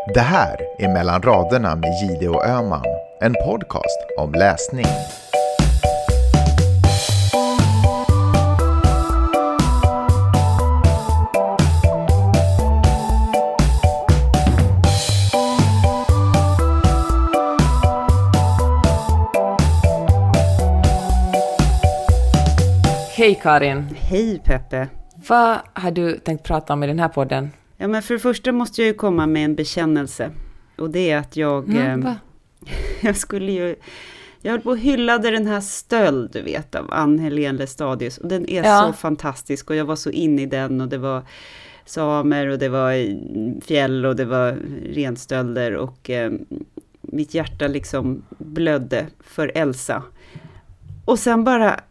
Det här är Mellan raderna med Gide och Öman, en podcast om läsning. Hej Karin. Hej Peppe. Vad har du tänkt prata om i den här podden? Ja, men för det första måste jag ju komma med en bekännelse. Och det är att jag höll på och hyllade den här Stöld, du vet, av Ann-Helén Lestadius. Och den är så fantastisk och jag var så inne i den och det var samer och det var fjäll och det var renstölder och mitt hjärta liksom blödde för Elsa. Och sen bara,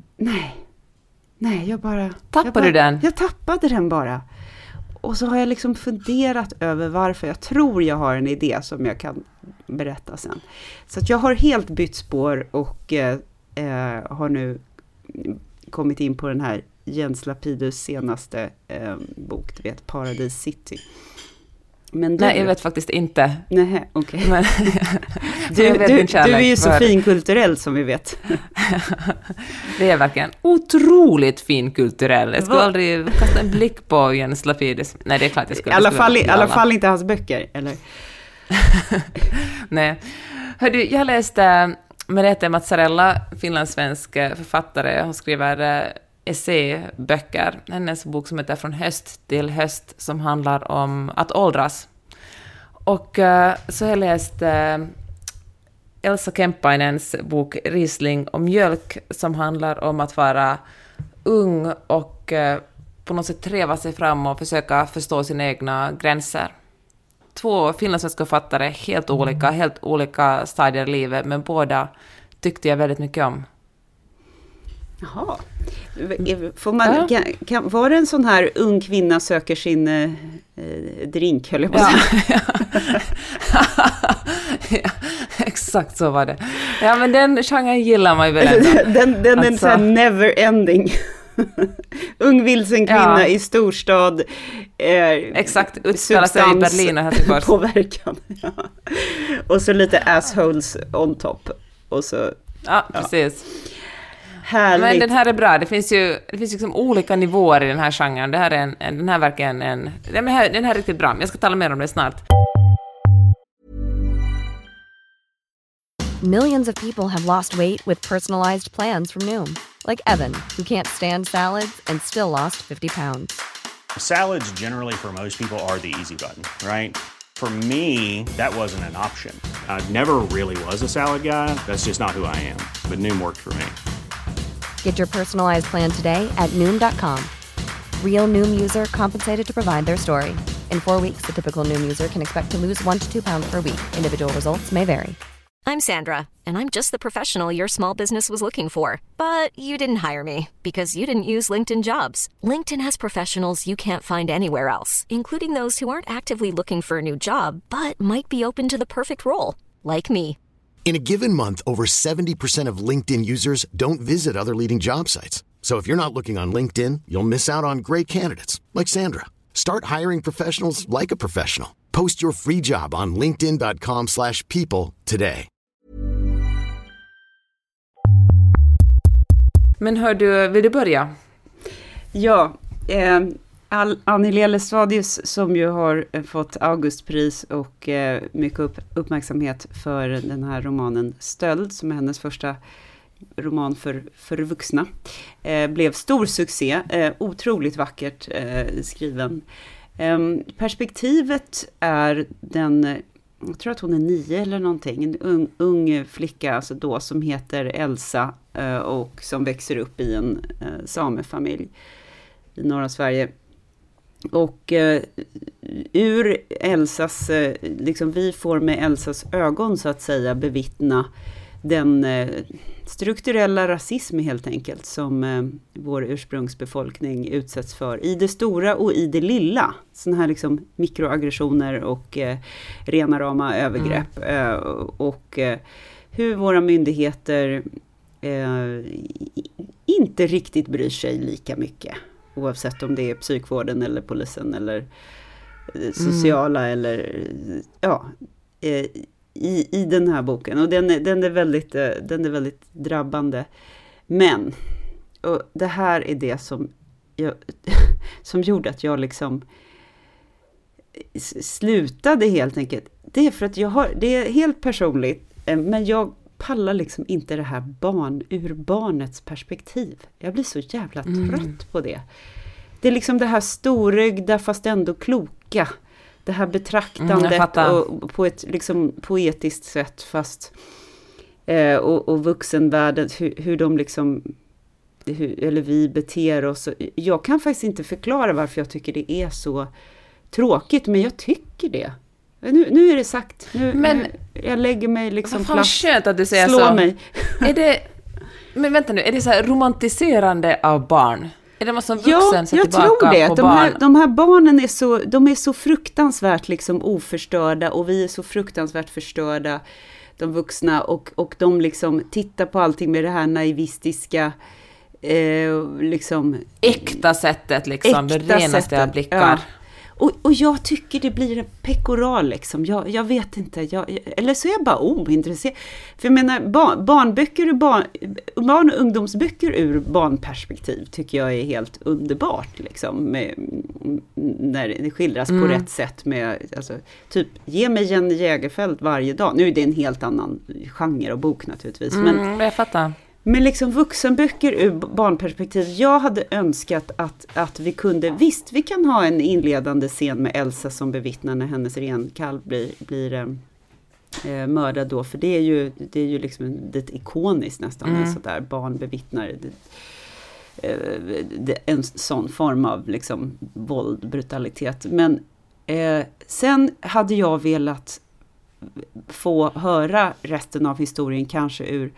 Tappade du den? Jag tappade den bara. Och så har jag liksom funderat över varför. Jag tror jag har en idé som jag kan berätta sen. Så att jag har helt bytt spår och har nu kommit in på den här Jens Lapidus senaste bok, du vet, Paradise City. Men Nej, jag vet faktiskt inte. Nej, okej. Men du är ju så finkulturell som vi vet. Det är verkligen otroligt finkulturell. Jag skulle aldrig kasta en blick på Jens Lapidus. Nej, det är klart jag skulle. I alla fall inte hans böcker, eller? Nej. Hördu, jag läste Merete Mazzarella, finlandssvensk författare. Hon skriver esséböcker. Hennes bok som heter Från höst till höst som handlar om att åldras. Och så har jag läst Elsa Kemppainens bok Riesling och mjölk som handlar om att vara ung och på något sätt treva sig fram och försöka förstå sina egna gränser. 2 finlandssvenska författare, helt olika stadier i livet, men båda tyckte jag väldigt mycket om. Jaha. Får man, var det en sån här ung kvinna söker sin drink, höll jag på att säga? Ja, exakt så var det. Ja, men den genren gillar man ju väl ändå. Den är en sån här never ending. Ung vilsen kvinna i storstad. Exakt, utspelar sig i Berlin och Helsingfors. Påverkan. Ja. Och så lite assholes on top. Och så, ja, precis. Härligt. Men den här är bra. Det finns liksom olika nivåer i den här genren. Det här är den här verkligen den här är riktigt bra. Jag ska tala mer om det snart. Millions of people have lost weight with personalized plans from Noom. Like Evan, who can't stand salads and still lost 50 pounds. Salads generally for most people are the easy button, right? For me, that wasn't an option. I never really was a salad guy. That's just not who I am. But Noom worked for me. Get your personalized plan today at Noom.com. Real Noom user compensated to provide their story. In 4 weeks, the typical Noom user can expect to lose 1 to 2 pounds per week. Individual results may vary. I'm Sandra, and I'm just the professional your small business was looking for. But you didn't hire me because you didn't use LinkedIn Jobs. LinkedIn has professionals you can't find anywhere else, including those who aren't actively looking for a new job, but might be open to the perfect role, like me. In a given month, over 70% of LinkedIn users don't visit other leading job sites. So if you're not looking on LinkedIn, you'll miss out on great candidates like Sandra. Start hiring professionals like a professional. Post your free job on linkedin.com/people today. Men hör du, vill du börja? Ja, Ann-Helén Lestadius som ju har fått Augustpris och mycket uppmärksamhet för den här romanen Stöld, som är hennes första roman för vuxna. Blev stor succé, otroligt vackert skriven. Perspektivet är jag tror att hon är 9 eller någonting, en ung flicka alltså då, som heter Elsa och som växer upp i en samefamilj i norra Sverige. Och ur Elsas, liksom vi får med Elsas ögon så att säga bevittna den strukturella rasism helt enkelt som vår ursprungsbefolkning utsätts för i det stora och i det lilla. Såna här liksom mikroaggressioner och rena rama övergrepp och hur våra myndigheter inte riktigt bryr sig lika mycket, oavsett om det är psykvården eller polisen eller sociala eller i den här boken. Och den är väldigt drabbande. Men och det här är det som gjorde att jag liksom slutade helt enkelt. Det är för att det är helt personligt, men jag pallar liksom inte det här ur barnets perspektiv. Jag blir så jävla trött på det. Det är liksom det här storögda fast ändå kloka. Det här betraktandet och på ett liksom poetiskt sätt fast och vuxenvärlden, hur de liksom eller vi beter oss. Jag kan faktiskt inte förklara varför jag tycker det är så tråkigt, men jag tycker det. Nu är det sagt. Men jag lägger mig liksom platt. Skönt att du säger slå så. Mig. Men vänta nu, är det så här romantiserande av barn? Är det man som vuxen ser tillbaka tror det. På barn? De här barnen är så fruktansvärt liksom oförstörda, och vi är så fruktansvärt förstörda, de vuxna, och de liksom tittar på allting med det här naivistiska liksom äkta sättet liksom, det renaste av blickar. Ja. Och jag tycker det blir en pekoral liksom. Jag vet inte. Eller så är jag bara ointresserad. För jag menar, barn- och ungdomsböcker ur barnperspektiv tycker jag är helt underbart. Liksom, när det skildras på rätt sätt. Alltså, typ, ge mig Jenny Jägerfeld varje dag. Nu är det en helt annan genre och bok naturligtvis. Men jag fattar. Men liksom vuxenböcker ur barnperspektiv. Jag hade önskat att vi kunde... Visst, vi kan ha en inledande scen med Elsa som bevittnar när hennes renkalv blir mördad då. För det är ju liksom det ikoniskt nästan. En sån där barn bevittnar en sån form av liksom våld, brutalitet. Men sen hade jag velat få höra resten av historien kanske ur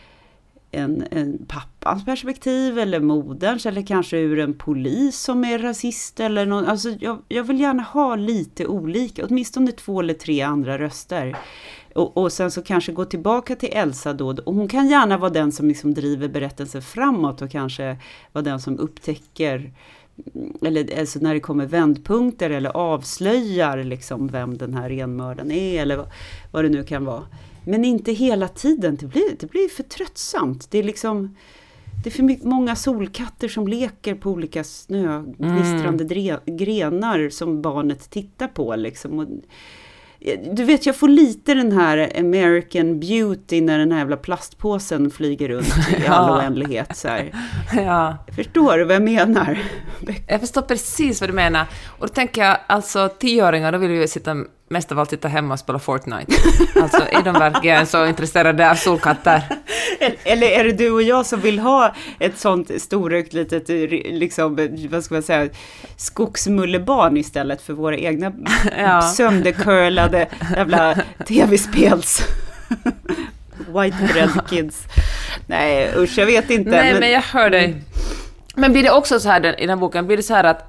en pappans perspektiv eller moderns, eller kanske ur en polis som är rasist eller någon. Alltså jag vill gärna ha lite olika, åtminstone 2 eller 3 andra röster. Och sen så kanske gå tillbaka till Elsa då, och hon kan gärna vara den som liksom driver berättelsen framåt och kanske vara den som upptäcker, eller alltså när det kommer vändpunkter eller avslöjar liksom vem den här renmördaren är eller vad det nu kan vara. Men inte hela tiden. Det blir för tröttsamt. Det är liksom, det är för många solkatter som leker på olika snögnistrande grenar som barnet tittar på liksom. Och, du vet, jag får lite den här American Beauty när den här jävla plastpåsen flyger runt i all oändlighet så här. Ja. Förstår du vad jag menar? Jag förstår precis vad du menar. Och då tänker jag, alltså 10-åringar, då vill ju mest av allt sitta hemma och spela Fortnite. Alltså är de verkligen så intresserade av solkatter? Eller är det du och jag som vill ha ett sånt storögt litet, liksom, vad ska man säga, skogsmullebarn istället för våra egna söndercurlade jävla tv-spels white bread kids. Nej, usch, jag vet inte. Nej, men jag hör dig. Men blir det också så här i den boken, blir det så här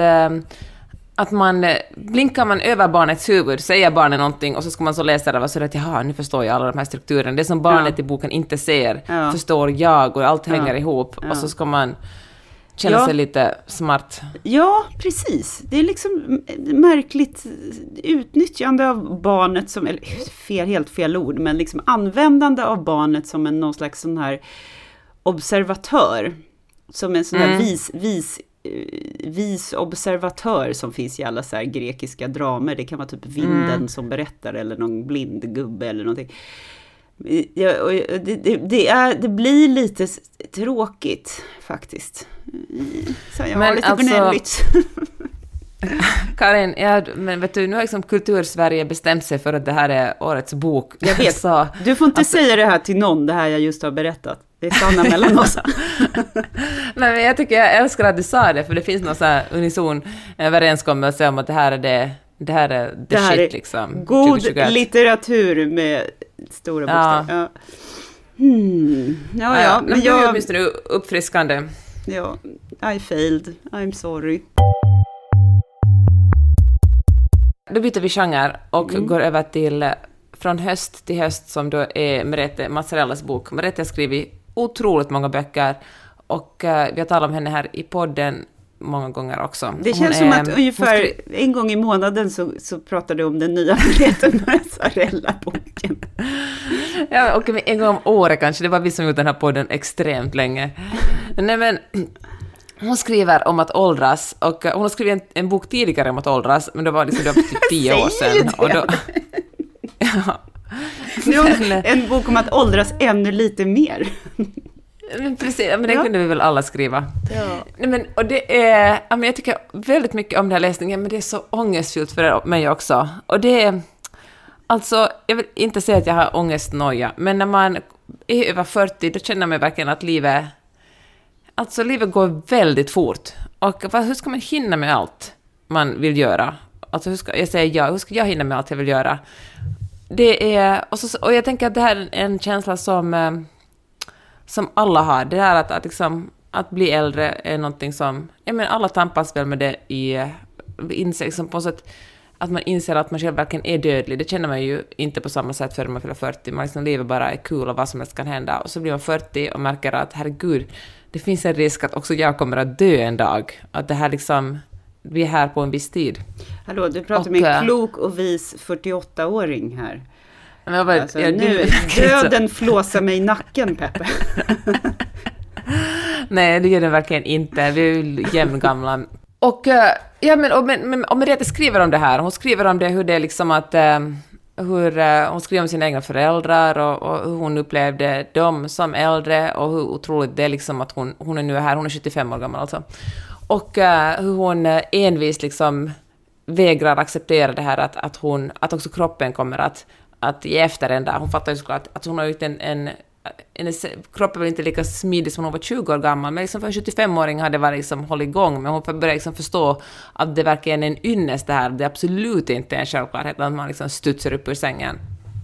att man blinkar man över barnets huvud, säger barnet någonting och så ska man så läsa det och så att jaha, nu förstår jag alla de här strukturerna. Det som barnet i boken inte ser förstår jag, och allt hänger ihop och så ska man känna sig lite smart. Ja, precis. Det är liksom märkligt utnyttjande av barnet som, eller helt fel ord, men liksom användande av barnet som någon slags sån här observatör, som en sån här vis observatör som finns i alla så här grekiska dramer. Det kan vara typ vinden som berättar eller någon blind gubbe eller någonting. Det blir lite tråkigt faktiskt. Så jag har lite gnälligt. Karin, men vet du, nu har liksom Kultursverige bestämt sig för att det här är årets bok. Jag vet, så, du får inte säga det här till någon, det här jag just har berättat. Det stannar mellan oss. Nej, men jag älskar att du sa det, för det finns någon så här unison överenskommelse om att det här är the shit liksom. God 2021. Litteratur med stora bokstäver. Ja. Men jag är åtminstone uppfriskande. Ja, I failed. I'm sorry. Då byter vi genre och går över till Från höst till höst, som då är Merete Mazzarellas bok. Merete har skrivit otroligt många böcker och vi har talat om henne här i podden många gånger också. Det känns som att ungefär en gång i månaden så pratar du om den nya Merete Mozzarella-boken. Ja, och en gång om året kanske. Det var vi som gjort den här podden extremt länge. Nej, men hon skriver om att åldras, och hon har skrivit en bok tidigare om att åldras, men det var liksom typ 10 år sedan. Och då, ja. Nu har en bok om att åldras ännu lite mer. Men precis, men det kunde vi väl alla skriva. Ja. Nej, men, och det är, jag tycker väldigt mycket om den här läsningen, men det är så ångestfyllt för mig också. Och det är, alltså, jag vill inte säga att jag har ångestnoja, men när man är över 40, då känner man verkligen att livet går väldigt fort. Och hur ska man hinna med allt man vill göra? Alltså hur ska jag hinna med allt jag vill göra? Det är, och jag tänker att det här är en känsla som alla har. Det här att bli äldre är någonting som, alla tampas väl med det inser liksom på så sätt att man inser att man själv verkligen är dödlig. Det känner man ju inte på samma sätt förrän man fyller 40. Man liksom lever bara är kul och vad som helst kan hända. Och så blir man 40 och märker att herregud, det finns en risk att också jag kommer att dö en dag. Att det här liksom, vi är här på en viss tid. Hallå, du pratar med en klok och vis 48-åring här. Men bara, alltså, nu döden flåsar mig i nacken, Peppe. Nej, det gör den verkligen inte. Vi är jämngamla. Och Merete skriver om det här. Hon skriver om det, hur det är liksom att hon skriver om sina egna föräldrar och hur hon upplevde dem som äldre och hur otroligt det är liksom att hon är nu här. Hon är 75 år gammal alltså. Och hur hon envis liksom vägrar acceptera det här att också kroppen kommer att ge efter en dag. Hon fattar ju såklart att hon har gjort hennes kropp är väl inte lika smidig som hon var 20 år gammal, men liksom för en 75-åring hade varit liksom hållit igång, men hon började liksom förstå att det verkligen är en ynnest det här. Det är absolut inte en självklarhet att man liksom studsar upp ur sängen.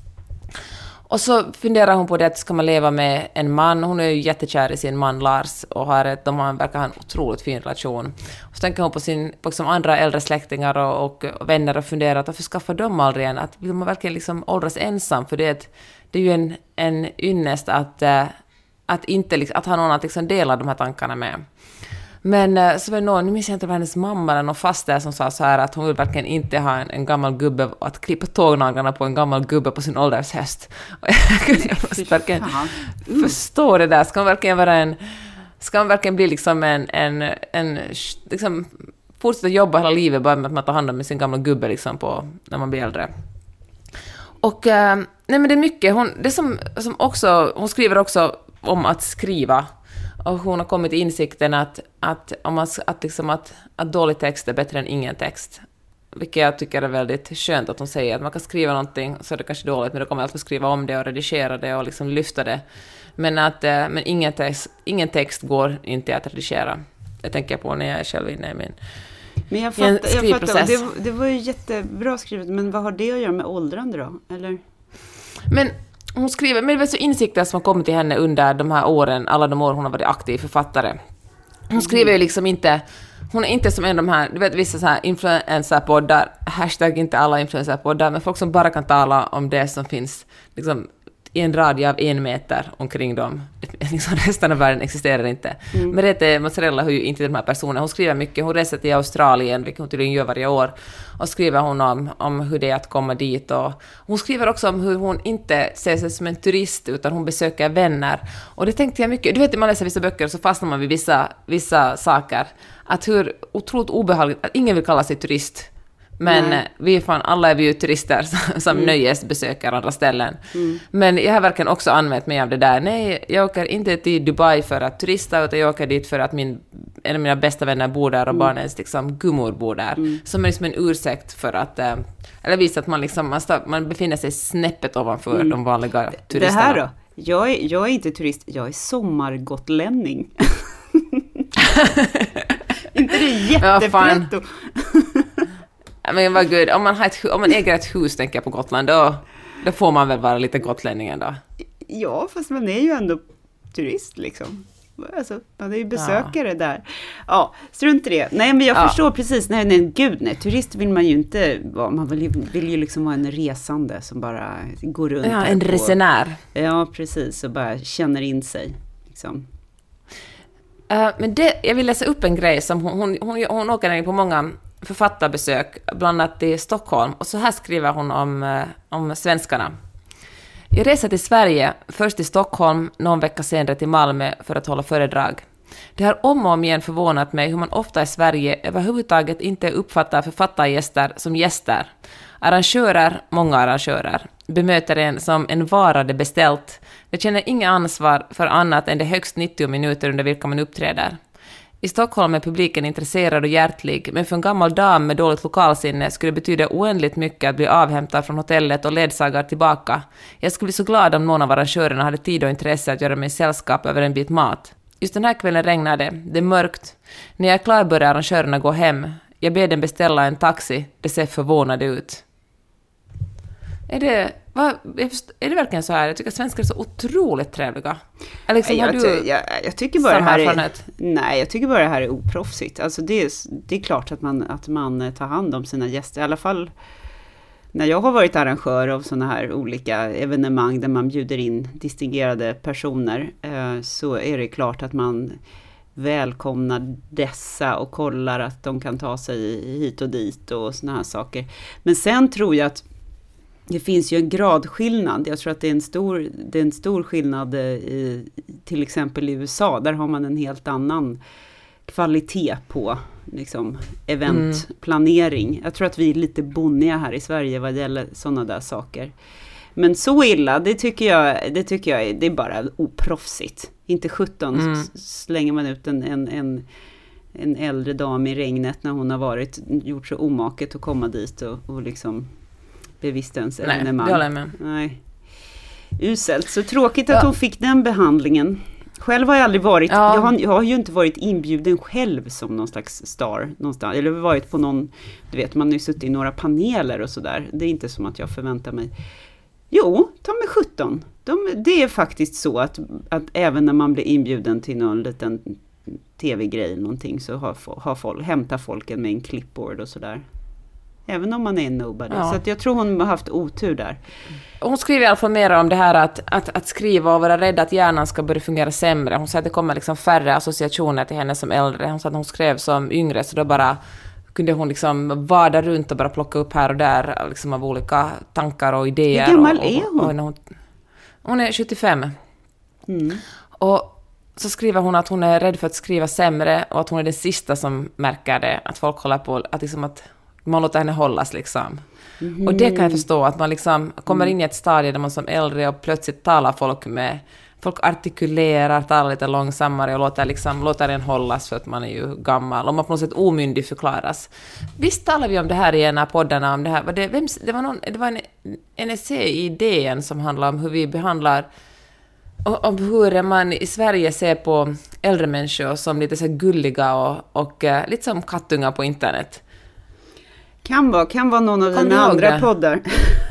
Och så funderar hon på det att ska man leva med en man. Hon är ju jättekär i sin man Lars och de verkar ha en otroligt fin relation. Och så tänker hon på liksom andra äldre släktingar och vänner och funderar att varför skaffar de aldrig en? Att vill man verkligen liksom åldras ensam? För det är ju en ynnest att ha någon att liksom dela de här tankarna med. Men så var det nu minns jag inte vad hennes mamma eller någon faster som sa så här att hon vill verkligen inte ha en gammal gubbe att klippa tågnaglarna på en gammal gubbe på sin åldershäst. Och jag måste verkligen förstå det där. Ska man verkligen bli liksom en liksom fortsätta jobba hela livet bara med att man tar hand om sin gamla gubbe liksom när man blir äldre. Och nej, men det är mycket hon skriver också om att skriva. Och hon har kommit till insikten att dålig text är bättre än ingen text. Vilket jag tycker är väldigt skönt att hon säger. Att man kan skriva någonting så är det kanske dåligt, men då kommer jag alltid skriva om det och redigera det och liksom lyfta det. Men ingen text går inte att redigera. Det tänker jag på när jag är själv inne i min skrivprocess. Det var ju jättebra skrivet, men vad har det att göra med åldrande då? Eller? Men hon skriver, men det är så insikter som har kommit till henne under de här åren, alla de år hon har varit aktiv författare. Hon skriver ju liksom inte, hon är inte som en av de här, du vet vissa så här influencerpoddar, hashtag inte alla influencerpoddar, men folk som bara kan tala om det som finns liksom i en radie av 1 meter omkring dem. Liksom resten av världen existerar inte. Merete Mozzarella har ju inte de här personerna. Hon skriver mycket. Hon reser till Australien, vilket hon tydligen gör varje år. Och skriver hon om hur det är att komma dit. Och hon skriver också om hur hon inte ser sig som en turist, utan hon besöker vänner. Och det tänkte jag mycket. Du vet, man läser vissa böcker så fastnar man vid vissa saker. Att hur otroligt obehagligt att ingen vill kalla sig turist. Men alla är vi ju turister som nöjesbesöker andra ställen. Men jag har verkligen också använt mig av det där. Nej, jag åker inte till Dubai för att turista, utan jag åker dit för att en av mina bästa vänner bor där och barnens liksom gummor bor där. Som är liksom en ursäkt för att eller visa att man liksom man befinner sig snäppet ovanför de vanliga turisterna. Det här då? Jag är inte turist, jag är sommargotlänning. Inte det jättepretto? Men vad gud, om man äger ett hus, tänker jag på Gotland, då får man väl vara lite gotlänning ändå. Ja, fast man är ju ändå turist liksom. Alltså, man är ju besökare där. Ja, strunt i det. Nej, men jag förstår precis. Nej, turist vill man ju inte vara. Man vill ju liksom vara en resande som bara går runt. Ja, en resenär. Ja, precis. Och bara känner in sig liksom. Men jag vill läsa upp en grej som hon åker på många författarbesök, bland annat i Stockholm. Och så här skriver hon om svenskarna. Jag reser till Sverige, först till Stockholm, någon vecka senare till Malmö för att hålla föredrag. Det har om och om igen förvånat mig hur man ofta i Sverige överhuvudtaget inte uppfattar författargäster som gäster. Många arrangörer, bemöter en som en vara det beställt. De känner inga ansvar för annat än de högst 90 minuter under vilka man uppträder. I Stockholm är publiken intresserad och hjärtlig, men för en gammal dam med dåligt lokalsinne skulle det betyda oändligt mycket att bli avhämtad från hotellet och ledsagad tillbaka. Jag skulle bli så glad om någon av arrangörerna hade tid och intresse att göra mig sällskap över en bit mat. Just den här kvällen regnade det är mörkt. När jag är klar börjar arrangörerna gå hem. Jag ber dem beställa en taxi. Det ser förvånade ut. Är det verkligen så här? Jag tycker att svenskar är så otroligt trevliga. Liksom, jag tycker bara jag tycker bara det här är oproffsigt. Alltså det är klart att man tar hand om sina gäster. I alla fall när jag har varit arrangör av såna här olika evenemang där man bjuder in distingerade personer, så är det klart att man välkomnar dessa och kollar att de kan ta sig hit och dit och såna här saker. Men sen tror jag att det finns ju en gradskillnad. Jag tror att det är en stor skillnad till exempel i USA. Där har man en helt annan kvalitet på liksom, eventplanering. Jag tror att vi är lite bonniga här i Sverige vad gäller sådana där saker. Men så illa, det tycker jag det är bara oproffsigt. Inte 17 slänger man ut en äldre dam i regnet när hon har gjort så omaket att komma dit och liksom bevistens evenemang. Nej, det håller jag med. Nej. Uselt. Så tråkigt att hon fick den behandlingen. Själv har jag aldrig varit, jag har ju inte varit inbjuden själv som någon slags star någonstans. Eller varit på någon, du vet, man har ju suttit i några paneler och sådär. Det är inte som att jag förväntar mig. Jo, ta med 17. Det är faktiskt så att även när man blir inbjuden till någon liten tv-grej eller någonting så hämtar folk med en clipboard och sådär. Även om man är en nobody. Ja. Så att jag tror hon har haft otur där. Hon skriver i alla fall mer om det här att skriva och vara rädd att hjärnan ska börja fungera sämre. Hon säger att det kommer liksom färre associationer till henne som äldre. Hon sa att hon skrev som yngre, så då bara kunde hon liksom vada runt och bara plocka upp här och där liksom av olika tankar och idéer. Hur gammal är hon? Hon är 75. Och så skriver hon att hon är rädd för att skriva sämre och att hon är den sista som märker det. Att folk håller på att man låter henne hållas liksom. Och det kan jag förstå, att man liksom kommer in i ett stadie där man som äldre och plötsligt talar folk artikulerar, talar lite långsammare och låter den hållas för att man är ju gammal. Och man på något sätt omyndig förklaras. Visst talar vi om det här i en av poddarna om det här. Det var en essä i DN som handlar om hur vi behandlar, om hur man i Sverige ser på äldre människor som lite så gulliga och lite som kattungar på internet. Kan vara någon av dina andra poddar.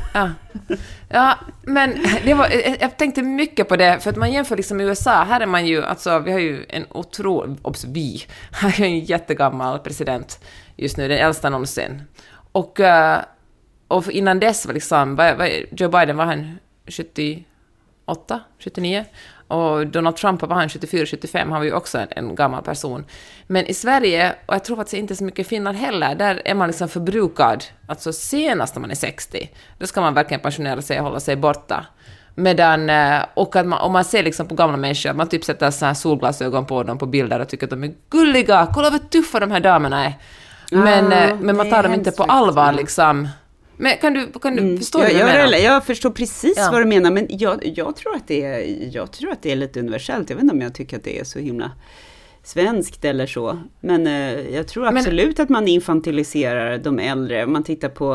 Ja, men jag tänkte mycket på det, för att man jämför liksom i USA, här är man ju, alltså vi har ju här är en jättegammal president just nu, den äldsta någonsin. Och innan dess var liksom, Joe Biden var han 78, 79, och Donald Trump var han 74-75, han var ju också en gammal person. Men i Sverige, och jag tror faktiskt inte så mycket i Finland heller, där är man liksom förbrukad, alltså senast när man är 60, då ska man verkligen pensionera sig och hålla sig borta. Medan, och att om man ser liksom på gamla människor, man typ sätter så här solglasögon på dem på bilder och tycker att de är gulliga, kolla vad tuffa de här damerna är. Men man tar dem inte på allvar liksom. Men kan du förstå vad jag menar? Jag förstår precis vad du menar, men jag tror att det är lite universellt. Jag vet inte om jag tycker att det är så himla svenskt eller så. Men jag tror absolut att man infantiliserar de äldre. Man tittar på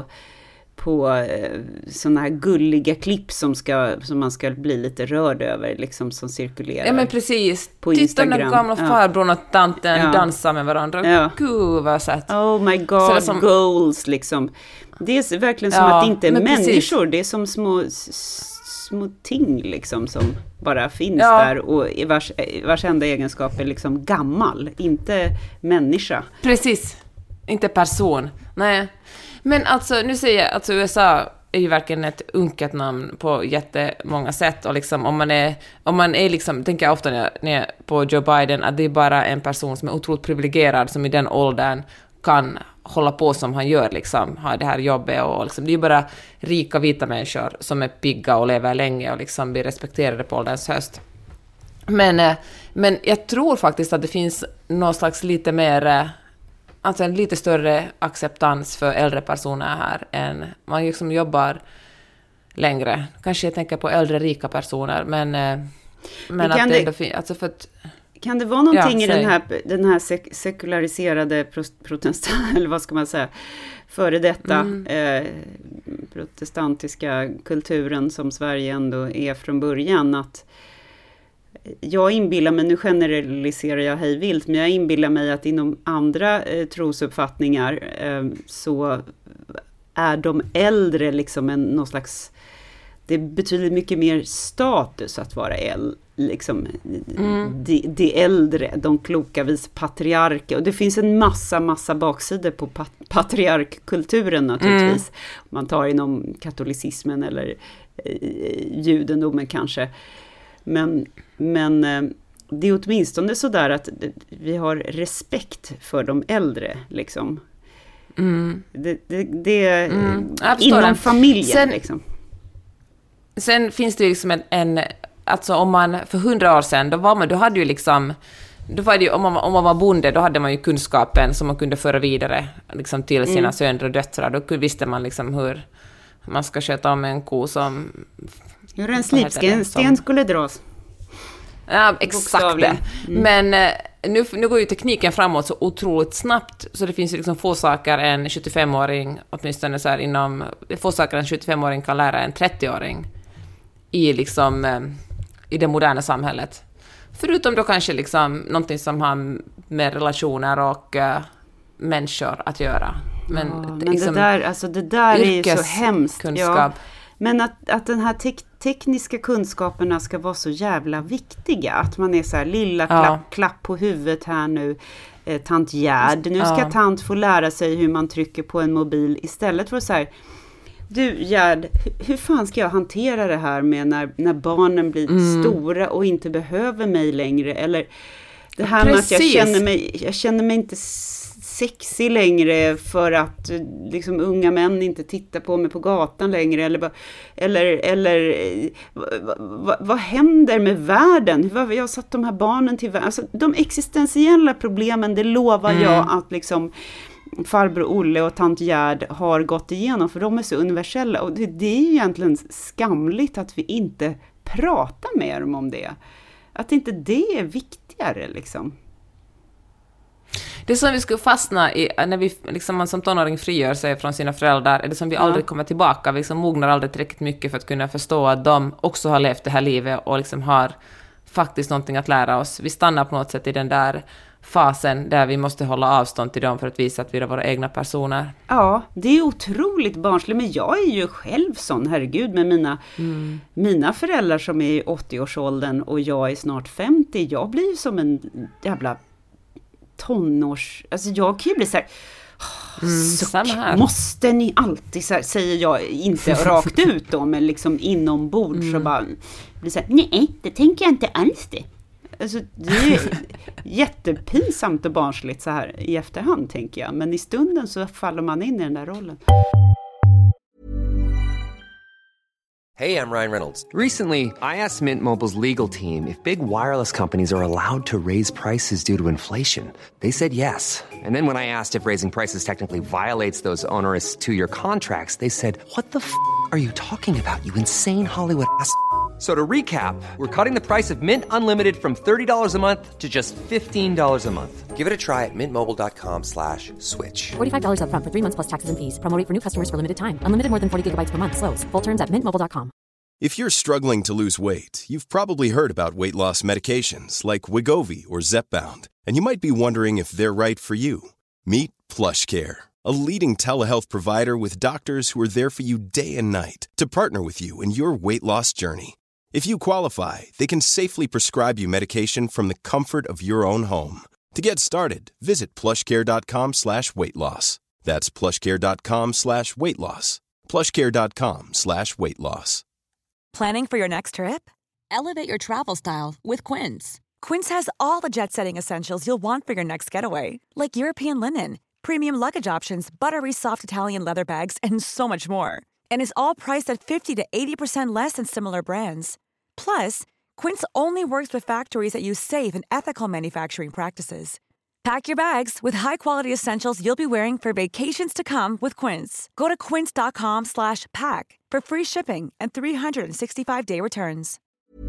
såna här gulliga klipp som man ska bli lite rörd över, liksom, som cirkulerar. Ja, men precis. På Instagram. Den gamla farbrorn och tanten dansar med varandra. Ja. Gud vad sett. Oh my god, som goals liksom. Det är verkligen som att det inte är människor. Precis. Det är som små ting liksom som bara finns där, och vars enda egenskap är liksom gammal, inte människa. Precis. Inte person. Nej. Men alltså, nu säger jag, alltså USA är ju verkligen ett unket namn på jättemånga sätt. Och liksom, om man är liksom, tänker jag ofta när jag är på Joe Biden, att det är bara en person som är otroligt privilegierad, som i den åldern kan hålla på som han gör, liksom, ha det här jobbet. Och liksom, det är ju bara rika vita människor som är pigga och lever länge och liksom blir respekterade på ålderns höst. Men jag tror faktiskt att det finns någon slags lite mer, alltså en lite större acceptans för äldre personer här än man liksom jobbar längre. Kanske jag tänker på äldre rika personer, men att det ändå finns, alltså för att, kan det vara någonting i den här sekulariserade protestant, eller vad ska man säga, före detta protestantiska kulturen som Sverige ändå är från början, att jag inbillar mig, nu generaliserar jag hej vilt, men jag inbillar mig att inom andra trosuppfattningar så är de äldre liksom någon slags, det betyder mycket mer status att vara liksom de äldre, de kloka vis patriarker, och det finns en massa baksidor på patriarkkulturen naturligtvis, om man tar inom katolicismen eller judendomen kanske. Men det är åtminstone så där att vi har respekt för de äldre, liksom. Det inom familjen, sen, liksom. Sen finns det ju liksom alltså om man för 100 år sedan, då hade ju liksom, då var det ju, om man var bonde, då hade man ju kunskapen som man kunde föra vidare liksom till sina söner och döttrar. Då visste man liksom hur man ska sköta om en ko som... Hur en slipsten skulle dras. Ja, exakt det. Men nu går ju tekniken framåt så otroligt snabbt, så det finns ju liksom få saker en 25-åring, åtminstone så här inom, få saker en 25-åring kan lära en 30-åring i liksom i det moderna samhället. Förutom då kanske liksom någonting som har med relationer och människor att göra. Men liksom, det där är ju så hemskt. Ja. Men att den här tekniska kunskaperna ska vara så jävla viktiga. Att man är så här, lilla klapp på huvudet här nu. Tant Gerd, nu ska tant få lära sig hur man trycker på en mobil. Istället för så här, du Gerd, hur fan ska jag hantera det här med när barnen blir stora och inte behöver mig längre? Eller det här med att jag känner mig inte sexig längre för att liksom unga män inte tittar på mig på gatan längre, eller vad händer med världen? Jag har satt de här barnen till världen. Alltså, de existentiella problemen, det lovar jag att liksom farbror Olle och tant Gerd har gått igenom, för de är så universella, och det är ju egentligen skamligt att vi inte pratar med dem om det. Att inte det är viktigare liksom. Det som vi skulle fastna i när vi liksom, man som tonåring frigör sig från sina föräldrar, är det som vi aldrig kommer tillbaka. Vi liksom mognar aldrig tillräckligt mycket för att kunna förstå att de också har levt det här livet och liksom har faktiskt någonting att lära oss. Vi stannar på något sätt i den där fasen där vi måste hålla avstånd till dem för att visa att vi är våra egna personer. Ja, det är otroligt barnsligt, men jag är ju själv sån, herregud, med mina föräldrar som är i 80-årsåldern och jag är snart 50. Jag blir ju som en jävla tonårs... Alltså jag kan ju bli så här... måste ni alltid så här, säger jag inte rakt ut då, men liksom inombords så bara blir så här, nej, det tänker jag inte alls det. Alltså, det är jättepinsamt och barnsligt så här i efterhand, tänker jag. Men i stunden så faller man in i den där rollen. Hey, I'm Ryan Reynolds. Recently, I asked Mint Mobile's legal team if big wireless companies are allowed to raise prices due to inflation. They said yes. And then when I asked if raising prices technically violates those onerous two-year contracts, they said, what the f*** are you talking about, you insane Hollywood ass? So to recap, we're cutting the price of Mint Unlimited from $30 a month to just $15 a month. Give it a try at mintmobile.com/switch. $45 up front for 3 months plus taxes and fees. Promo rate for new customers for limited time. Unlimited more than 40 gigabytes per month. Slows full terms at mintmobile.com. If you're struggling to lose weight, you've probably heard about weight loss medications like Wegovy or Zepbound, and you might be wondering if they're right for you. Meet PlushCare, a leading telehealth provider with doctors who are there for you day and night to partner with you in your weight loss journey. If you qualify, they can safely prescribe you medication from the comfort of your own home. To get started, visit plushcare.com/weightloss. That's plushcare.com/weightloss. PlushCare.com/weight-loss. Planning for your next trip? Elevate your travel style with Quince. Quince has all the jet-setting essentials you'll want for your next getaway, like European linen, premium luggage options, buttery soft Italian leather bags, and so much more. And is all priced at 50 to 80% less than similar brands. Plus, Quince only works with factories that use safe and ethical manufacturing practices. Pack your bags with high-quality essentials you'll be wearing for vacations to come with Quince. Go to quince.com/pack for free shipping and 365-day returns.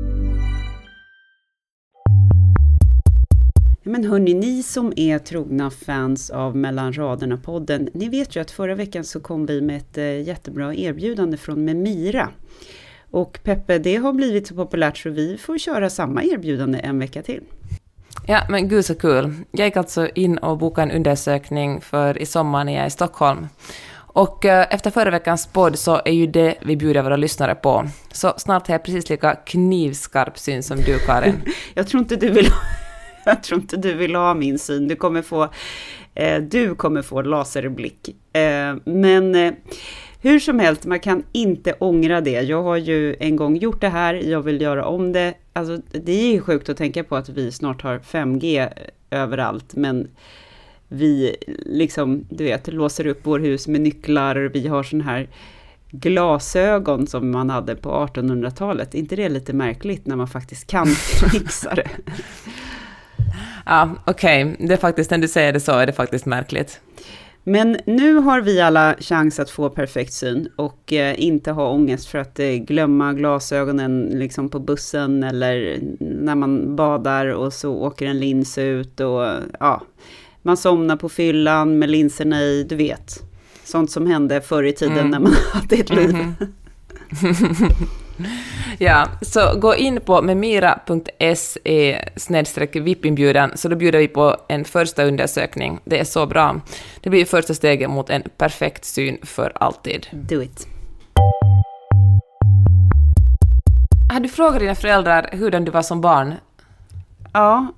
Men hörni, ni som är trogna fans av Mellan raderna-podden, ni vet ju att förra veckan så kom vi med ett jättebra erbjudande från Memira. Och Peppe, det har blivit så populärt så vi får köra samma erbjudande en vecka till. Ja, men gud så kul. Jag gick alltså in och bokade en undersökning för i sommar när jag är i Stockholm. Och efter förra veckans podd så är ju det vi bjuder våra lyssnare på. Så snart har jag precis lika knivskarp syn som du, Karin. Jag tror inte du vill ha min syn. Du kommer få laserblick. Men hur som helst, man kan inte ångra det. Jag har ju en gång gjort det här. Jag vill göra om det. Alltså, det är ju sjukt att tänka på att vi snart har 5G överallt. Men vi liksom, du vet, låser upp vår hus med nycklar. Vi har sån här glasögon som man hade på 1800-talet. Inte det är lite märkligt när man faktiskt kan fixa det? Ja, okej. Det är faktiskt, när du säger det så är det faktiskt märkligt. Men nu har vi alla chans att få perfekt syn och inte ha ångest för att glömma glasögonen liksom på bussen eller när man badar och så åker en lins ut och ja, man somnar på fyllan med linserna i, du vet. Sånt som hände förr i tiden när man hade ett liv. Ja, så gå in på memira.se/VIP-inbjudan så då bjuder vi på en första undersökning. Det är så bra. Det blir första steget mot en perfekt syn för alltid. Do it. Har du frågat dina föräldrar hur du var som barn? Ja,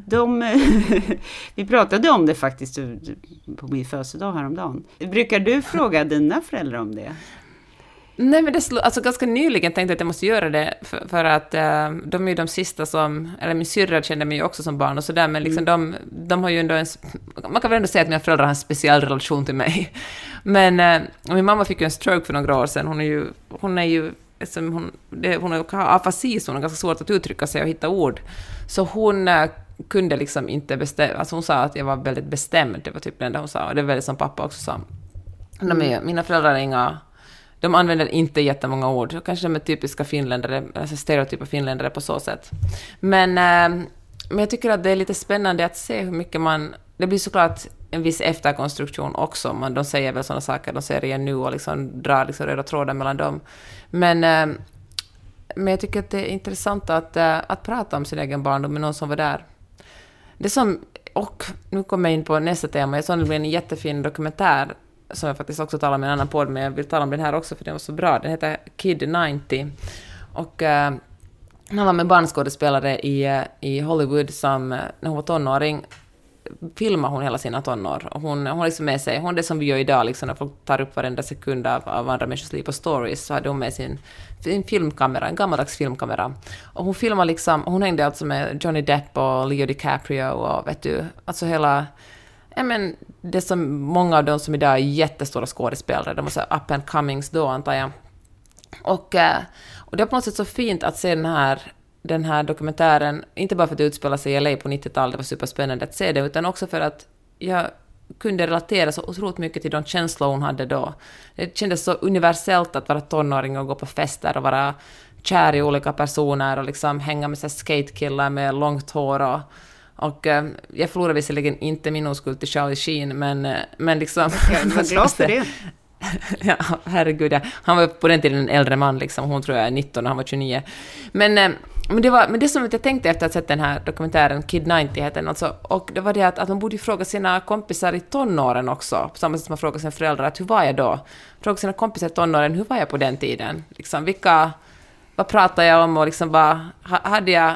vi pratade om det faktiskt på min födelsedag häromdagen. Brukar du fråga dina föräldrar om det? Nej, men alltså ganska nyligen tänkte jag att jag måste göra det för att de är ju de sista som, eller min syrra kände mig ju också som barn och sådär, men liksom de har ju ändå man kan väl ändå säga att mina föräldrar har en speciell relation till mig. Men min mamma fick ju en stroke för några år sedan. Hon har afasi, så hon har ganska svårt att uttrycka sig och hitta ord. Så hon kunde liksom inte bestämma, alltså hon sa att jag var väldigt bestämd, det var typ det enda hon sa, och det är väldigt som pappa också sa. Mina föräldrar är de använder inte jättemånga ord. Kanske de är typiska finländare, alltså stereotypa finländare på så sätt. Men jag tycker att det är lite spännande att se hur mycket det blir såklart en viss efterkonstruktion också. De säger väl sådana saker, de säger det nu och liksom drar liksom röda trådar mellan dem. Men jag tycker att det är intressant att prata om sin egen barndom med någon som var där. Och nu kommer jag in på nästa tema. Jag såg nämligen en jättefin dokumentär som jag faktiskt också talar med en annan podd, men jag vill tala om den här också för den var så bra. Den heter Kid 90. Och han var med barnskådespelare i Hollywood som när hon var tonåring filmar hon hela sina tonår. Och hon liksom med sig, hon det som vi gör idag liksom, när folk tar upp varenda sekund av andra människors liv på stories, så hade hon med sin filmkamera, en gammaldags filmkamera. Och hon filmar liksom, hon hängde alltså med Johnny Depp och Leo DiCaprio och vet du, alltså hela det som många av de som idag är jättestora skådespelare, de var så up and comings då antar jag. Och det är på något sätt så fint att se den här dokumentären, inte bara för att det utspelar sig i LA på 90-talet, det var superspännande att se det, utan också för att jag kunde relatera så otroligt mycket till de känslor hon hade då. Det kändes så universellt att vara tonåring och gå på fester och vara kär i olika personer och liksom hänga med sig skatekillar med långt hår och jag förlorade visserligen inte min oskuld till Charlie Sheen, men liksom... Jag är glad för det. Ja, herregud. Ja. Han var på den tiden en äldre man, liksom. Hon tror jag är 19 och han var 29. Men det som jag tänkte efter att ha sett den här dokumentären, Kid 90 heter den alltså, och det var det att man borde fråga sina kompisar i tonåren också, på samma sätt som man frågar sina föräldrar att hur var jag då? Fråga sina kompisar i tonåren, hur var jag på den tiden? Liksom, vad pratade jag om och liksom hade jag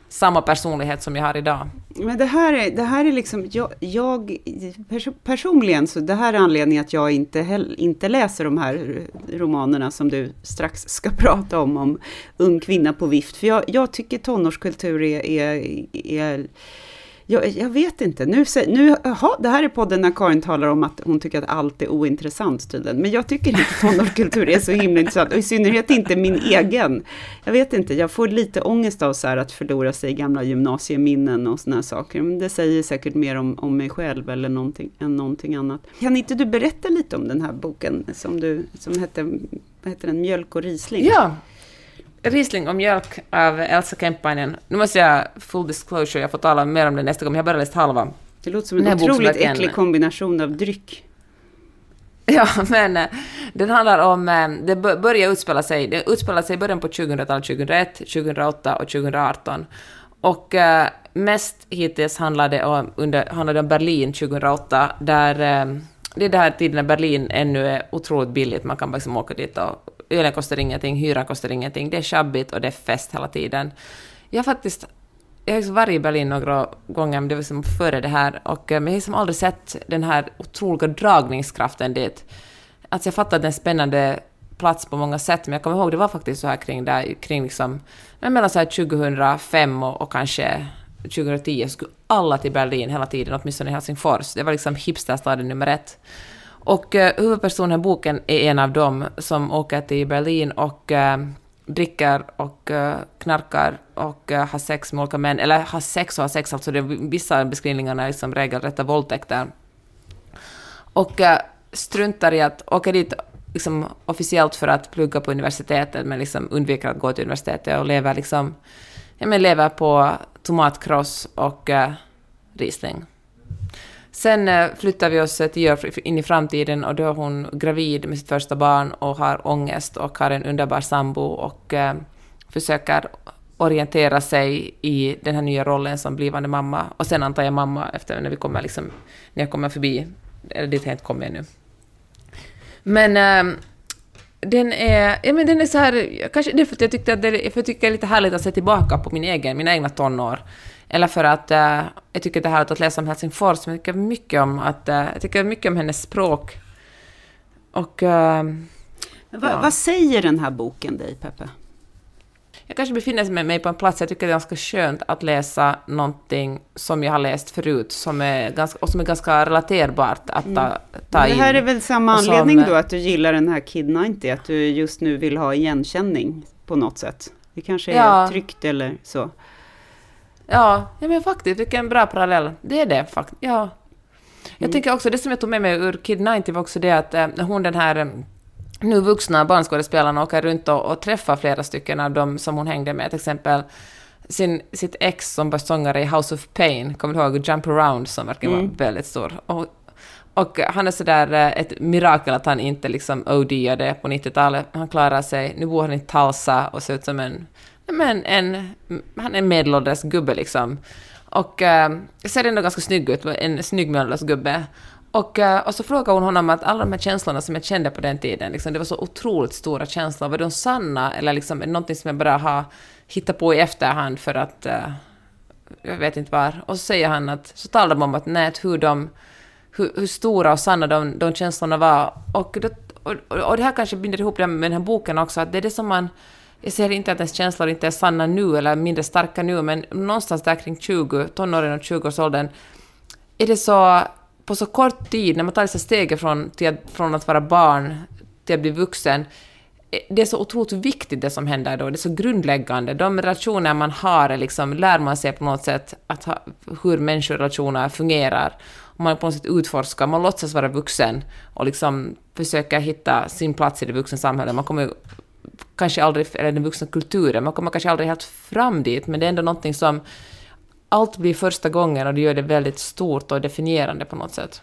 samma personlighet som jag har idag. Men det här är liksom, jag personligen, så det här är anledningen att jag inte läser de här romanerna som du strax ska prata om ung kvinna på vift. För jag tycker tonårskultur är jag vet inte. Det här är podden när Karin talar om att hon tycker att allt är ointressant tydligen. Men jag tycker inte tonårskultur är så himla intressant. Och i synnerhet inte min egen. Jag vet inte, jag får lite ångest av så här att förlora sig i gamla gymnasieminnen och såna här saker. Men det säger säkert mer om mig själv eller någonting annat. Kan inte du berätta lite om den här boken som hette, vad heter den? Mjölk och Riesling? Ja. Riesling och mjölk av Elsa Kemppainen. Nu måste jag, full disclosure, jag får tala mer om det nästa gång. Jag har bara läst halva. Det låter som en otroligt äcklig kombination av dryck. Ja, men den handlar om, det börjar utspela sig i början på 2000-talet, 2001, 2008 och 2018. Och mest hittills handlade det om Berlin 2008, där det är den här tiden när Berlin ännu är otroligt billigt. Man kan bara åka dit och ölen kostar ingenting, hyran kostar ingenting. Det är sjabbigt och det är fest hela tiden. Jag har varit i Berlin några gånger, men det var liksom före det här. Och jag har liksom aldrig sett den här otroliga dragningskraften dit. Alltså jag fattar att det är en spännande plats på många sätt, men jag kommer ihåg det var faktiskt så här kring liksom, mellan så här 2005 och kanske 2010 skulle alla till Berlin hela tiden, åtminstone i Helsingfors. Det var liksom hipsterstaden nummer 1. Och huvudpersonen i boken är en av dem som åker till Berlin och dricker och knarkar och har sex med olika män. Eller har sex, alltså det är vissa beskrivningarna är liksom regelrätta våldtäkter. Och struntar i att åka dit liksom officiellt för att plugga på universitetet, men liksom undviker att gå till universitetet och lever på tomatkross och Riesling. Sen flyttar vi oss 10 år in i framtiden och då är hon gravid med sitt första barn och har ångest och har en underbar sambo och försöker orientera sig i den här nya rollen som blivande mamma. Och sen antar jag mamma efter när jag kommer förbi, eller dit jag inte kommer ännu. Men den är så här, kanske det är för att jag tycker att det är lite härligt att se tillbaka på mina egna tonår. Eller för att jag tycker det är härligt att läsa om Helsingfors, men jag tycker mycket om hennes språk. Och vad säger den här boken dig, Peppe? Jag kanske befinner mig på en plats, jag tycker det är ganska skönt att läsa någonting som jag har läst förut, som är ganska relaterbart att ta in. Det här är väl samma anledning då att du gillar den här Kid 90, att du just nu vill ha igenkänning på något sätt. Det kanske är tryggt eller så. Ja, men faktiskt, det är en bra parallell. Det är det faktiskt, ja. Jag tänker också, det som jag tog med mig ur Kid 90 var också det att hon, den här nu vuxna barnskådespelarna, åker runt och träffar flera stycken av dem som hon hängde med. Till exempel sitt ex som var sångare i House of Pain, kommer du ihåg Jump Around, som verkligen var väldigt stor. Och han är sådär ett mirakel att han inte liksom OD-ade på 90-talet. Han klarar sig, nu bor han i Tulsa och ser ut som han är en medelålders gubbe liksom. Och ser ändå ganska snygg ut, en snygg medelålders gubbe. Och så frågar hon honom att alla de här känslorna som jag kände på den tiden, liksom, det var så otroligt stora känslor. Var de sanna eller liksom någonting som jag bara har hittat på i efterhand för att jag vet inte var. Och så säger han så talar de om att hur stora och sanna de känslorna var. Och det här kanske binder ihop det med den här boken också, att det är det som jag ser inte att ens känslor inte är sanna nu eller mindre starka nu, men någonstans där kring 20, tonåren och 20-årsåldern är det så, på så kort tid, när man tar sig steget från att vara barn till att bli vuxen, det är så otroligt viktigt det som händer då, det är så grundläggande. De relationer man har, liksom, lär man sig på något sätt hur människorelationer fungerar. Och man på något sätt utforskar, man låtsas vara vuxen och liksom försöker hitta sin plats i det vuxna samhället. Man kommer kanske aldrig, eller den vuxna kulturen, man kommer kanske aldrig helt fram dit, men det är ändå någonting som allt blir första gången och det gör det väldigt stort och definierande på något sätt.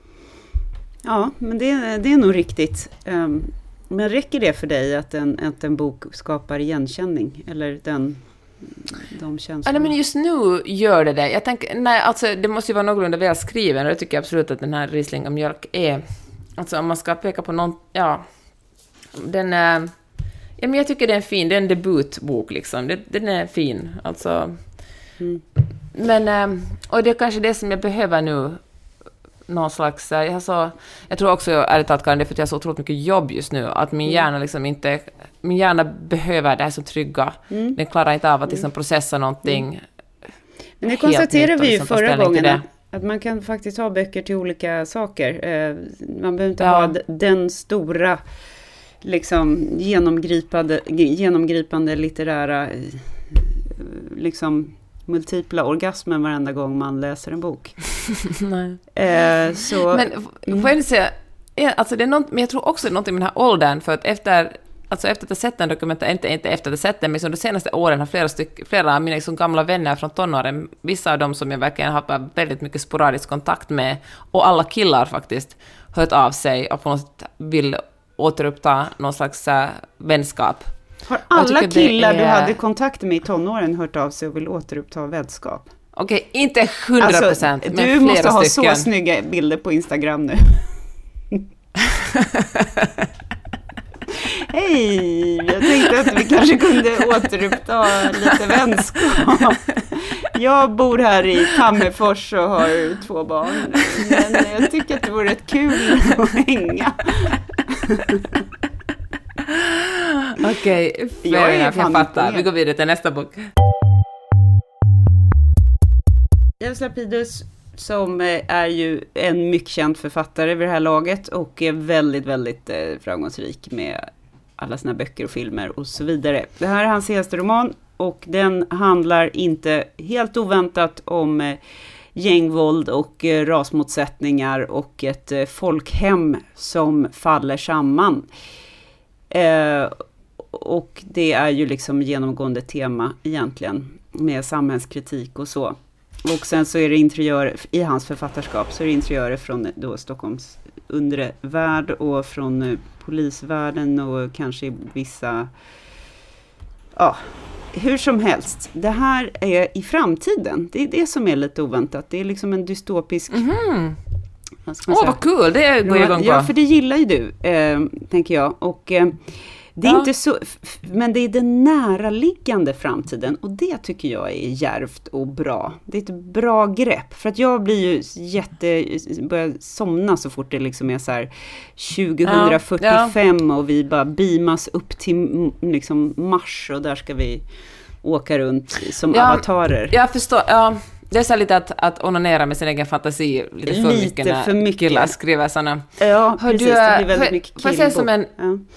Ja, men det är nog riktigt. Men räcker det för dig att en bok skapar igenkänning? Eller de känslorna? Men just nu gör det. Jag tänker, alltså det måste ju vara någorlunda väl skriven, och det tycker jag absolut att den här Riesling och mjölk är. Alltså om man ska peka på någon, men jag tycker det är en fin, det är en debutbok liksom. Den är fin. Alltså Men, och det är kanske det som jag behöver nu, någon slags, jag tror också ärligt talat Karin, det är för att jag har så otroligt mycket jobb just nu, att min hjärna liksom inte, min hjärna behöver det här som trygga, den klarar inte av att liksom processa någonting. Men det konstaterade vi ju förra gången, att man kan faktiskt ha böcker till olika saker. Man behöver inte ha den stora liksom genomgripande litterära liksom multipla orgasmen varenda gång man läser en bok. Nej. Så, men får jag säga, alltså det är något, men jag tror också det är något med den här åldern, för att efter att ha sett en dokumentär, inte efter att ha sett den, men som de senaste åren har flera av mina liksom gamla vänner från tonåren, vissa av dem som jag verkligen har väldigt mycket sporadisk kontakt med, och alla killar faktiskt, hört av sig och på något sätt vill återuppta någon slags vänskap. Har alla killar du hade kontakt med i tonåren hört av sig och vill återuppta vänskap? Okej, inte 100%, alltså, men flera du måste ha stycken. Så snygga bilder på Instagram nu. Hej, jag tänkte att vi kanske kunde återuppta lite vänskap. Jag bor här i Tammerfors och har 2 barn. Men jag tycker att det vore rätt kul att hänga. Okej, jag fattar. Vi går vidare till nästa bok. Jeff Lapidus, som är ju en mycket känd författare vid det här laget och är väldigt, väldigt framgångsrik med alla sina böcker och filmer och så vidare. Det här är hans senaste roman och den handlar inte helt oväntat om gängvåld och rasmotsättningar och ett folkhem som faller samman. Och det är ju liksom genomgående tema egentligen med samhällskritik och så. Och sen så är det interiörer, i hans författarskap så är det interiörer från då Stockholms undre värld och från polisvärlden och kanske vissa, hur som helst. Det här är i framtiden. Det är det som är lite oväntat. Det är liksom en dystopisk... Vad kul, det går jag igång på. Ja, för det gillar ju du, tänker jag. Och det är inte så... Men det är den näraliggande framtiden. Och det tycker jag är djärvt och bra. Det är ett bra grepp. För att jag blir ju börjar somna så fort det liksom är så här 2045 och vi bara beamas upp till liksom Mars och där ska vi åka runt som avatarer. Jag förstår, det är så lite att onanera med sin egen fantasi lite för mycket killar skriver sådana. Ja, precis, det blir väldigt mycket killbok.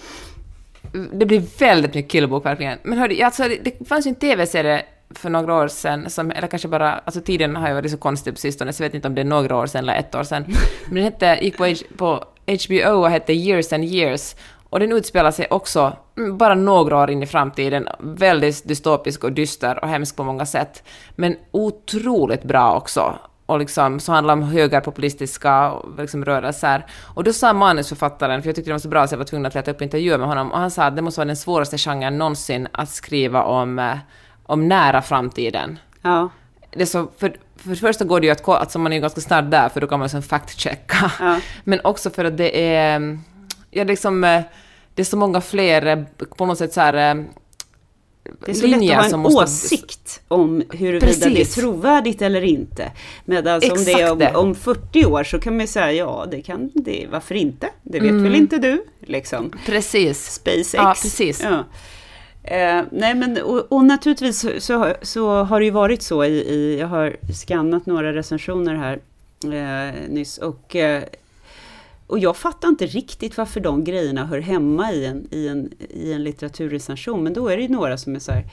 Det blir väldigt mycket killbok verkligen. Men hörde, alltså, det fanns ju en tv-serie för några år sedan, eller kanske bara, alltså tiden har ju varit så konstig på sistone, så jag vet inte om det är några år sedan eller 1 år sedan. Men den gick på HBO och hette Years and Years. Och den utspelar sig också bara några år in i framtiden. Väldigt dystopisk och dyster och hemsk på många sätt. Men otroligt bra också. Och liksom, så handlar det om högerpopulistiska liksom, rörelser. Och då sa manusförfattaren, för jag tyckte det var så bra så jag var tvungen att leta upp intervjuer med honom. Och han sa att det måste vara den svåraste genren någonsin att skriva om nära framtiden. Ja. Det är så, för det första går det ju att man är ganska snart där, för då kan man liksom fact-checka. Ja. Men också för att det är... Ja, liksom, det är så många fler på något sätt så här... Det är så lätt att ha en åsikt om huruvida det är trovärdigt eller inte. Medan om det är om 40 år så kan man säga, ja, det kan det, varför inte? Det vet väl inte du, liksom. Precis. SpaceX. Ja, precis. Ja. Nej, men och naturligtvis så har det ju varit så jag har skannat några recensioner här nyss och jag fattar inte riktigt varför de grejerna hör hemma i en litteraturrecension. Men då är det ju några som är så här,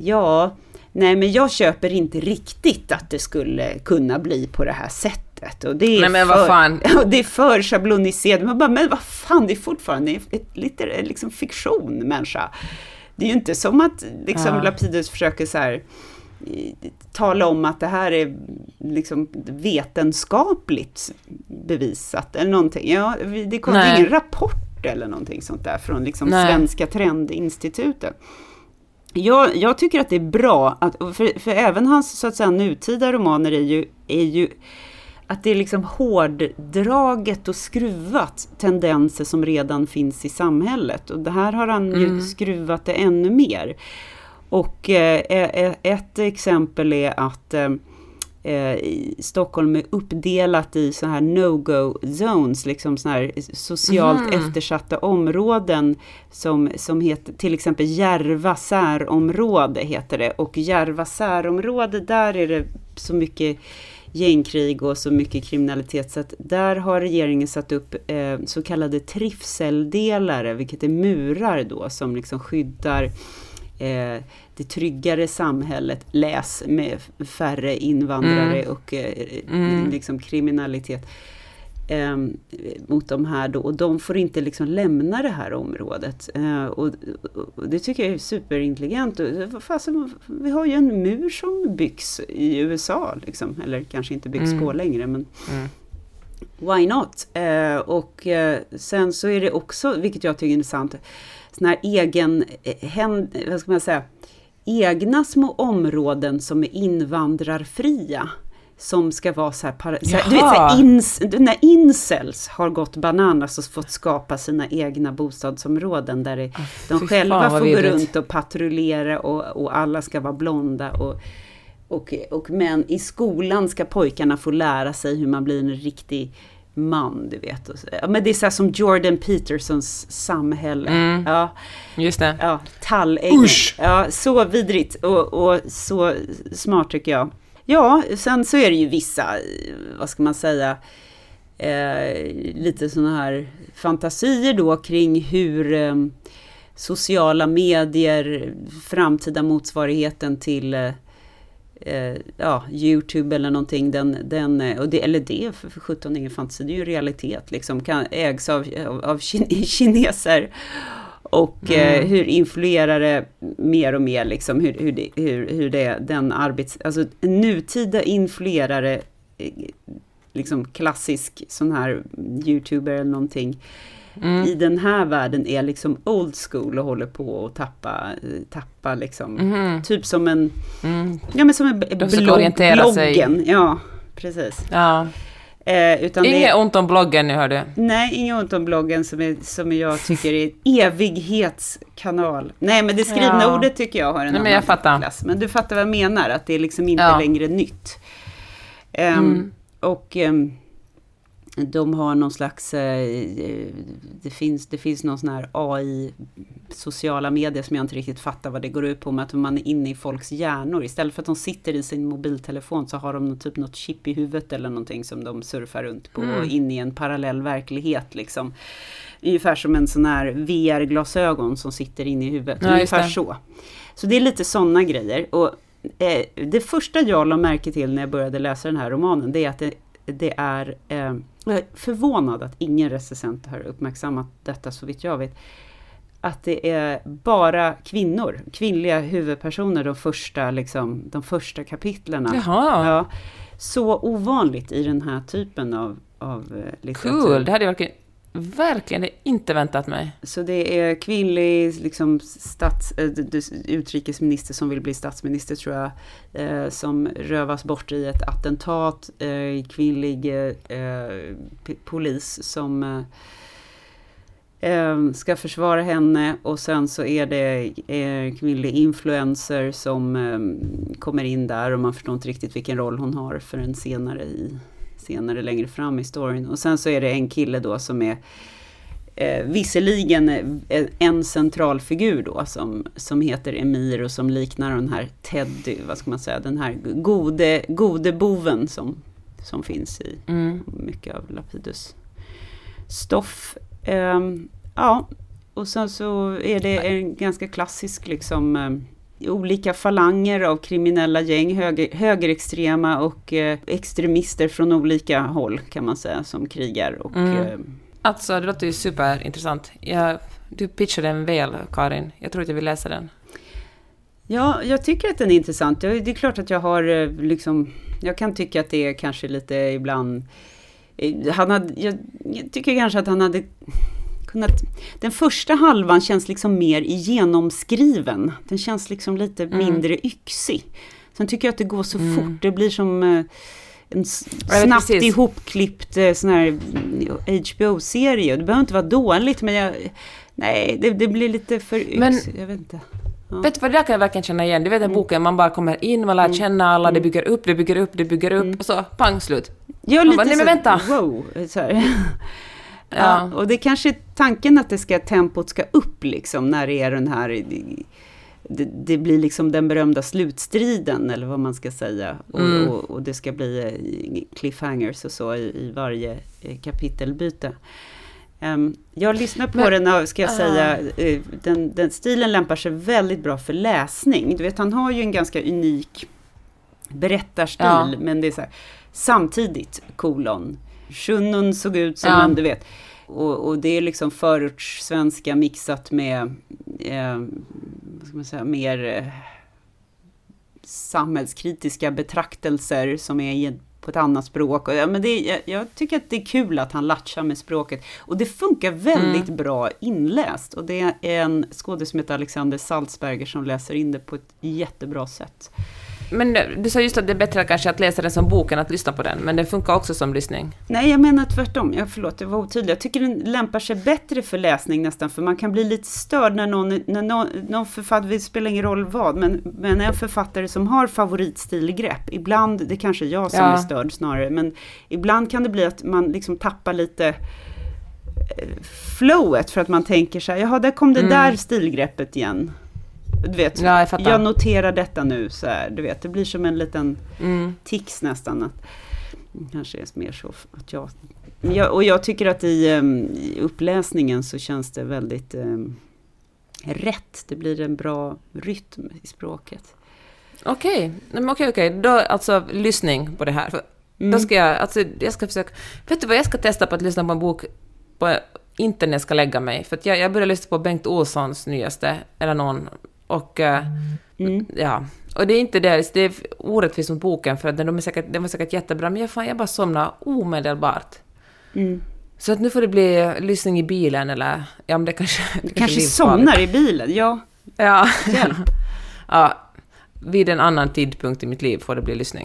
men jag köper inte riktigt att det skulle kunna bli på det här sättet. Och det är men vad fan? Det är för schabloniserat. Man bara, men vad fan, det är fortfarande lite liksom fiktion, människa. Det är ju inte som att liksom Lapidus försöker så här tala om att det här är liksom vetenskapligt bevisat eller någonting. Ja, det kom ingen rapport eller någonting sånt där från liksom Svenska Trendinstitutet. Jag tycker att det är bra att, för även hans så att säga nutida romaner är ju att det är liksom hårddraget och skruvat tendenser som redan finns i samhället. Och det här har han ju skruvat det ännu mer. Och ett exempel är att Stockholm är uppdelat i så här no-go zones, liksom så här socialt eftersatta områden som heter till exempel Järva särområde heter det. Och Järva särområde, där är det så mycket gängkrig och så mycket kriminalitet, så att där har regeringen satt upp så kallade trivseldelare, vilket är murar då som liksom skyddar det tryggare samhället, läs med färre invandrare och liksom kriminalitet mot de här då, och de får inte liksom lämna det här området, och det tycker jag är superintelligent. Vi har ju en mur som byggs i USA liksom, eller kanske inte byggs på längre, men why not? Och sen så är det också, vilket jag tycker är intressant, sån här vad ska man säga, egna små områden som är invandrarfria, som ska vara så här, du vet, när incels har gått bananas och fått skapa sina egna bostadsområden där de själva får gå runt och patrullera, och alla ska vara blonda, och men i skolan ska pojkarna få lära sig hur man blir en riktig man, du vet. Men det är så här som Jordan Petersons samhälle. Ja, just det. Ja, tallägg. Ja, så vidrigt och så smart tycker jag. Ja, sen så är det ju vissa, vad ska man säga, lite såna här fantasier då kring hur sociala medier, framtida motsvarigheten till YouTube eller någonting, och det, eller det för 17 ingen fantasi, det är ju realitet liksom, ägs av kineser, och hur influerare mer och mer liksom, hur det den alltså nutida influerare, liksom klassisk sån här YouTuber eller någonting, i den här världen är liksom old school och håller på att tappa liksom, typ som en men som en bloggen. Ja, precis. Ja. Inget ont om bloggen nu, hör du. Nej, inget ont om bloggen som jag tycker är en evighetskanal. Nej, men det skrivna ordet tycker jag har en annan klass. Men du fattar vad jag menar, att det är liksom inte längre nytt. Och de har någon slags, det finns någon sån här AI, sociala medier som jag inte riktigt fattar vad det går ut på, med att man är inne i folks hjärnor. Istället för att de sitter i sin mobiltelefon så har de typ något chip i huvudet eller någonting som de surfar runt på, och in i en parallell verklighet liksom. Ungefär som en sån här VR-glasögon som sitter inne i huvudet. Ja, ungefär så. Så det är lite såna grejer. Och det första jag la märke till när jag började läsa den här romanen, det är att det är, jag är förvånad att ingen recensent har uppmärksammat detta så vitt jag vet, att det är bara kvinnliga huvudpersoner de första kapitlerna. Jaha. Ja, så ovanligt i den här typen av litteratur. Cool, det hade jag verkligen inte väntat mig. Så det är kvinnlig liksom, utrikesminister som vill bli statsminister, tror jag, som rövas bort i ett attentat, kvinnlig polis som ska försvara henne, och sen så är det kvinnlig influencer som kommer in där, och man förstår inte riktigt vilken roll hon har för en senare längre fram i storyn. Och sen så är det en kille då som är visserligen en central figur då som heter Emir, och som liknar den här Teddy, vad ska man säga, den här gode boven som finns i mycket av Lapidus stoff. Ja, och sen så är det en ganska klassisk liksom olika falanger av kriminella gäng, högerextrema och extremister från olika håll kan man säga, som krigar. Och, alltså det låter ju superintressant. Du pitchade den väl, Karin. Jag tror att jag vill läsa den. Ja, jag tycker att den är intressant. Det är klart att jag har liksom, jag kan tycka att det är kanske lite ibland, jag tycker kanske att han hade kunnat, den första halvan känns liksom mer genomskriven. Den känns liksom lite mindre yxig. Sen tycker jag att det går så fort. Det blir som en snabbt ihopklippt sån här HBO-serie. Det behöver inte vara dåligt, men det blir lite för yxigt. Jag vet inte. Ja. Vet du vad, det där kan jag verkligen känna igen. Du vet den boken, man bara kommer in, man lär känna alla, det bygger upp och så pang, slut. Ja, lite bara, nej men vänta. Wow, så här. Ja, och det är kanske tanken att tempot ska upp liksom, när det är den här... Det blir liksom den berömda slutstriden, eller vad man ska säga. Och det ska bli cliffhangers och så i varje kapitelbyte. Jag lyssnar på den, ska jag säga, den stilen lämpar sig väldigt bra för läsning. Du vet, han har ju en ganska unik berättarstil, men det är så här, samtidigt, Shunon såg ut som en, du vet. Och det är liksom förortssvenska mixat med vad ska man säga, mer samhällskritiska betraktelser som är på ett annat språk. Och, men jag tycker att det är kul att han latchar med språket. Och det funkar väldigt bra inläst. Och det är en skådespelare som heter Alexander Salzberger som läser in det på ett jättebra sätt. Men du sa just att det är bättre kanske att läsa den som bok än att lyssna på den. Men den funkar också som lyssning. Nej, jag menar tvärtom. Förlåt, det var otydligt. Jag tycker den lämpar sig bättre för läsning nästan. För man kan bli lite störd när någon författare, det spelar ingen roll vad. Men en författare som har favoritstilgrepp. Ibland, det kanske är jag som är störd snarare. Men ibland kan det bli att man liksom tappar lite flowet. För att man tänker så här, jaha, där kom det där stilgreppet igen. Du vet, jag noterar detta nu så här, du vet, det blir som en liten tics nästan, att kanske är mer så att jag tycker att i uppläsningen så känns det väldigt rätt, det blir en bra rytm i språket. Okej, då alltså lyssning på det här. Då ska jag ska försöka, vet du vad, jag ska testa på att lyssna på en bok på internet, ska lägga mig, för att jag började lyssna på Bengt Olssons nyaste, eller någon. Och och det är inte det är orättvist mot boken, för att den var säkert jättebra, men jag bara somnar omedelbart. Så att nu får det bli lyssning i bilen, eller men det kanske somnar i bilen. Ja. Vid en annan tidpunkt i mitt liv får det bli lyssning.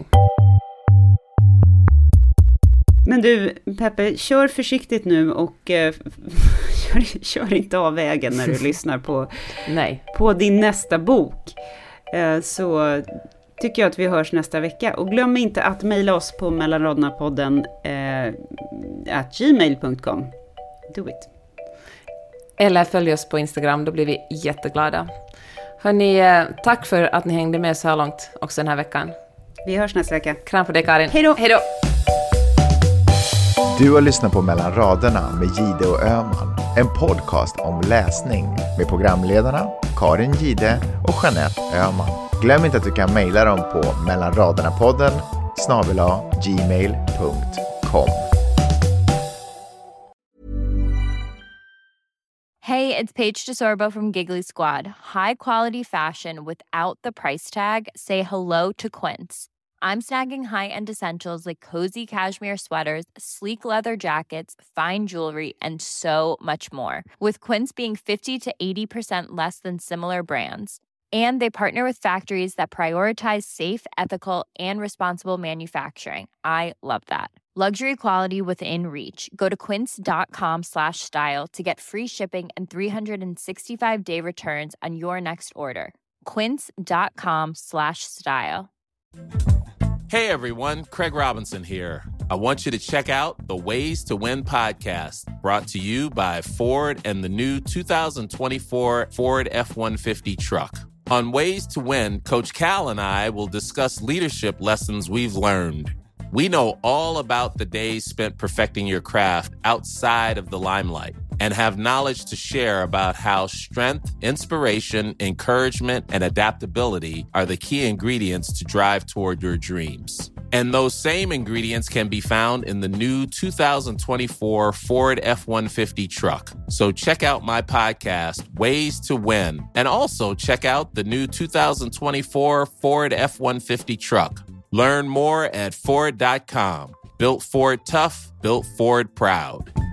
Men du, Peppe, kör försiktigt nu och kör inte av vägen när du lyssnar på din nästa bok. Så tycker jag att vi hörs nästa vecka. Och glöm inte att mejla oss på mellanraderna-podden @gmail.com. Do it. Eller följ oss på Instagram, då blir vi jätteglada. Hörrni, tack för att ni hängde med så här långt också den här veckan. Vi hörs nästa vecka. Kram på dig, Karin. Hej då. Du har lyssnat på Mellan raderna med Gide och Öhman. En podcast om läsning med programledarna Karin Gide och Jeanette Öhman. Glöm inte att du kan mejla dem på mellanraderna-podden@gmail.com. Hey, it's Paige DeSorbo from Giggly Squad. High quality fashion without the price tag. Say hello to Quince. I'm snagging high-end essentials like cozy cashmere sweaters, sleek leather jackets, fine jewelry, and so much more. With Quince being 50 to 80% less than similar brands. And they partner with factories that prioritize safe, ethical, and responsible manufacturing. I love that. Luxury quality within reach. Go to quince.com/style to get free shipping and 365-day returns on your next order. quince.com/style. Hey everyone, Craig Robinson here. I want you to check out the Ways to Win podcast, brought to you by Ford and the new 2024 Ford F-150 truck. On Ways to Win, Coach Cal and I will discuss leadership lessons we've learned. We know all about the days spent perfecting your craft outside of the limelight and have knowledge to share about how strength, inspiration, encouragement, and adaptability are the key ingredients to drive toward your dreams. And those same ingredients can be found in the new 2024 Ford F-150 truck. So check out my podcast, Ways to Win, and also check out the new 2024 Ford F-150 truck. Learn more at Ford.com. Built Ford tough, built Ford proud.